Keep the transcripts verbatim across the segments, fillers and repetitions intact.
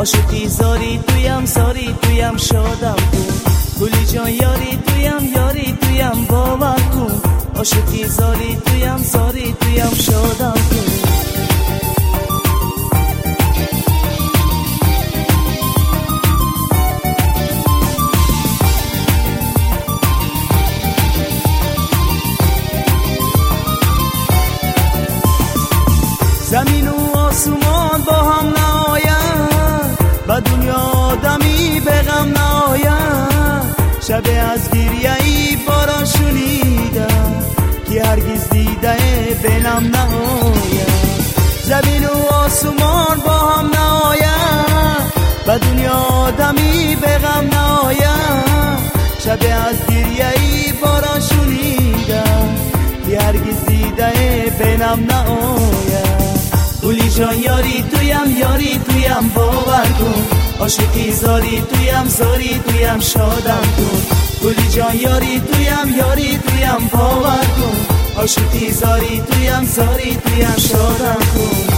عاشقی زاری تویم زاری تویم شادم کن گلی جان یاری تویم یاری تویم باور کن عاشقی زاری تویم زاری تویم شادم کن زمین و آسمان با هم نآیند و دنیا آدمی به غم نآیند شب از گریه ای باران شنیدم که هرگز دیده بینم نآید زمین و آسمان با هم نآیند و دنیا آدمی به غم نآیند شب از گریه ای باران شنیدم که هرگز دیده بینم نآید گلی جان یاری تویم یاری تویم باور کن عاشقی زاری تویم زاری تویم شادم کن گلی جان یاری تویم یاری تویم باور کن عاشقی زاری تویم زاری تویم شادم کن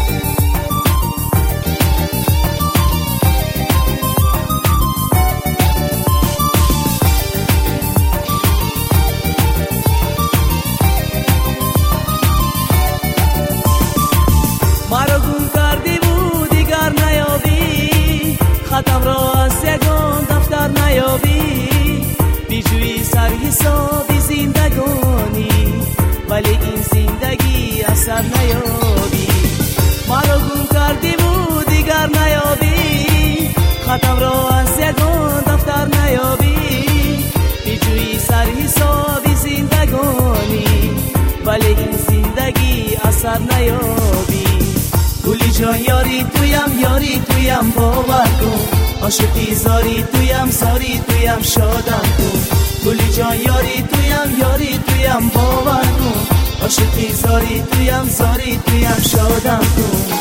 مرا گم کردی بود دیگر نیابی خطم را از یگان دفتر نیابی بیجوی سر حسابی زندگانی ولی این زندگی اثر نیابی مرا گم کردی بود دیگر نیابی خطم را از یگان دفتر نیابی بیجوی سر حسابی زندگانی ولی این زندگی اثر نیابی گلی جان یاری تویم یاری تویم باور کن عاشقی زاری تویم زاری تویم شادم کن گلی جان یاری تویم یاری تویم باور کن عاشقی زاری تویم زاری تویم شادم کن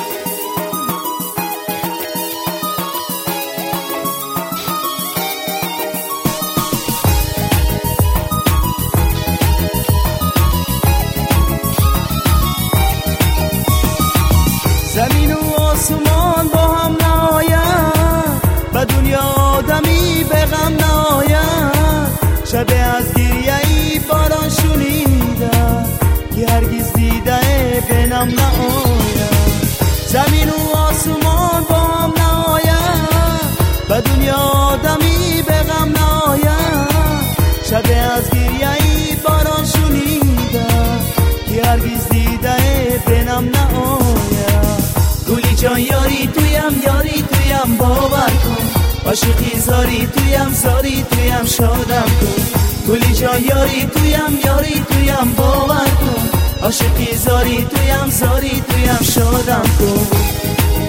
زمین و آسمان با هم نآیند و دنیا آدمی به غم نآیند شب از گریه ای باران شنیدم که هرگز دیده بینم نآید زمین و آسمان با هم نآیند و دنیا آدمی به غم نآیند شب از گریه ای باران شنیدم که هرگز دیده بینم نآید گلی جان یاری تویم یاری تویم باور کن عاشقی زاری تویم زاری تویم شادم کن گلی جان یاری تویم یاری تویم باور کن عاشقی زاری تویم زاری تویم شادم کن